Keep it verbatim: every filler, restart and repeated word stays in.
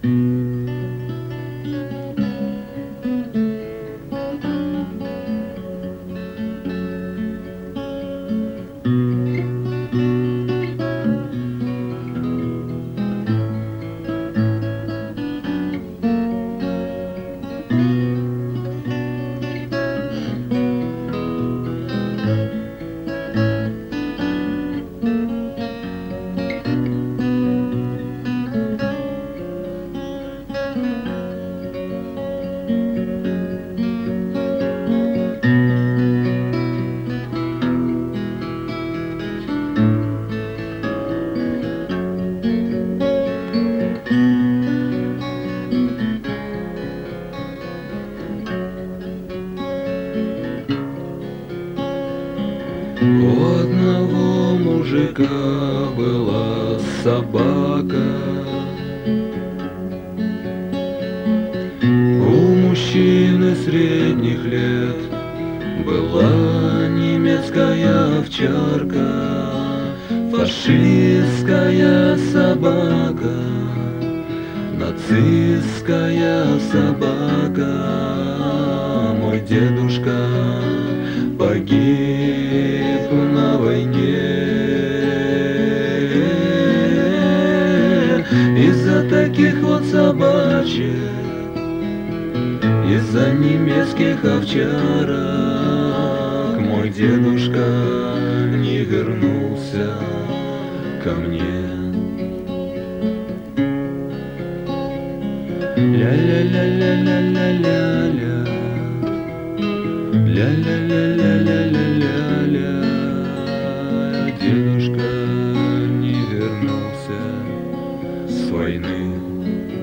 У одного мужика была собака, у мужчины средних лет была немецкая овчарка, фашистская собака, нацистская собака. Мой дедушка погиб на войне из-за таких вот собачек, из-за немецких овчарок. Мой дедушка не вернулся ко мне. Ля-ля-ля-ля-ля-ля-ля, ля-ля-ля-ля-ля-ля-ля, дедушка не вернулся с войны.